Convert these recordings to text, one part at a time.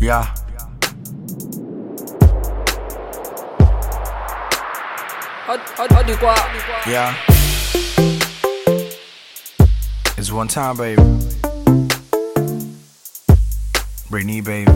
Yeah. Yeah. It's one time, baby. Brittany, baby.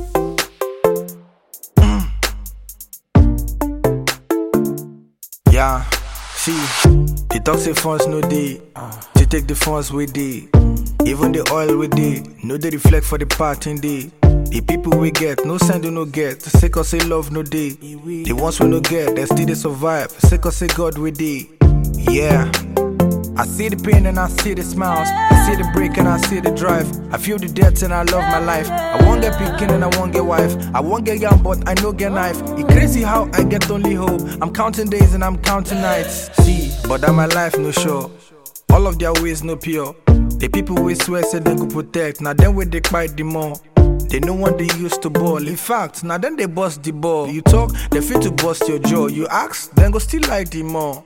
Yeah. See, the toxic funds no day. To take the funds with day. Even the oil with day. No they reflect for the part in day. The people we get, no send no get. Say cause say love no day. The ones we no get, they still they survive. Say cause say God we day. Yeah. I see the pain and I see the smiles. I see the break and I see the drive. I feel the depth and I love my life. I won't get picking and I won't get wife. I won't get young but I no get knife. It crazy how I get only hope. I'm counting days and I'm counting nights. See, but that my life no sure. All of their ways no pure. The people we swear said they could protect. Now then when they fight the more. They no one they used to ball. In fact, now then they bust the ball. You talk, they feel to bust your jaw. You ask, then go still like the more.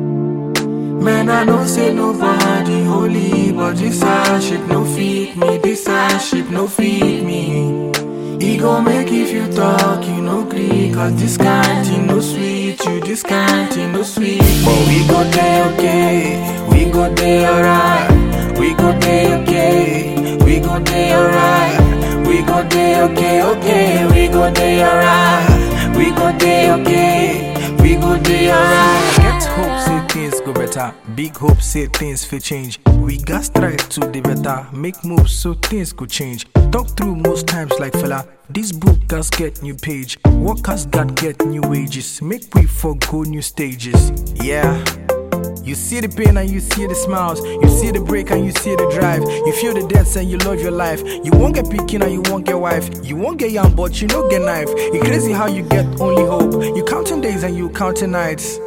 Man, I know say nobody holy, but this ship no feed me, this ship no feed me. He gon' make if you talk, you no agree, cause this kind thing no sweet, you this kind thing no sweet. But we go there okay, we go there alright, we go there okay, we go there alright, we go there okay, okay, we go there alright, we go there okay, we go there alright. Get hope, say things go better. Big hope, say things fit change. We got strive to the better. Make moves so things could change. Talk through most times like fella. This book has get new page. Workers got get new wages. Make we forgo new stages. Yeah. You see the pain and you see the smiles. You see the break and you see the drive. You feel the deaths and you love your life. You won't get picking and you won't get wife. You won't get young but you don't get knife. It's crazy how you get only hope. You counting days and you counting nights.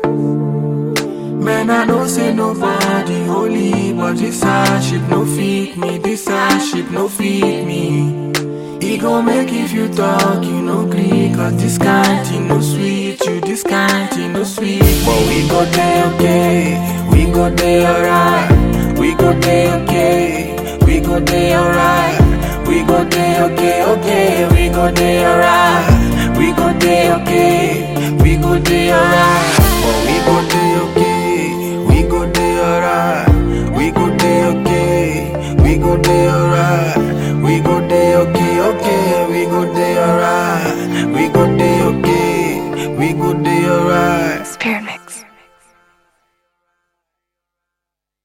Man, I know say nobody holy, but this ship no feed me, this ship no feed me. He gon' make if you talk, you no agree, cause this kind thing no sweet, you this kind thing no sweet. But we go there okay, we go there alright, we go there okay, we go there alright, we go there okay, okay, we go there alright, we go there okay, we go there alright. But we go there okay, we go there alright, we go there okay, we go there